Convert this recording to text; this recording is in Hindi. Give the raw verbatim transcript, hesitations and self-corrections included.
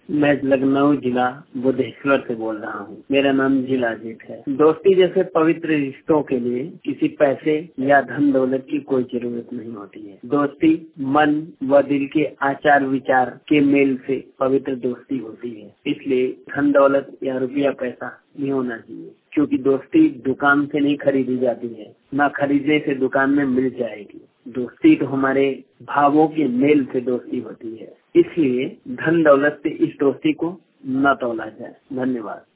मैं लखनऊ जिला बुद्धेश्वर से बोल रहा हूँ। मेरा नाम जिलाजीत है। दोस्ती जैसे पवित्र रिश्तों के लिए किसी पैसे या धन दौलत की कोई जरूरत नहीं होती है। दोस्ती मन व दिल के आचार विचार के मेल से पवित्र दोस्ती होती है। इसलिए धन दौलत या रुपया पैसा नहीं होना चाहिए, क्योंकि दोस्ती दुकान से नहीं खरीदी जाती है, न खरीदने से दुकान में मिल जाएगी। दोस्ती तो हमारे भावों के मेल से दोस्ती होती है। इसलिए धन दौलत से इस दोस्ती को न तौला जाए। धन्यवाद।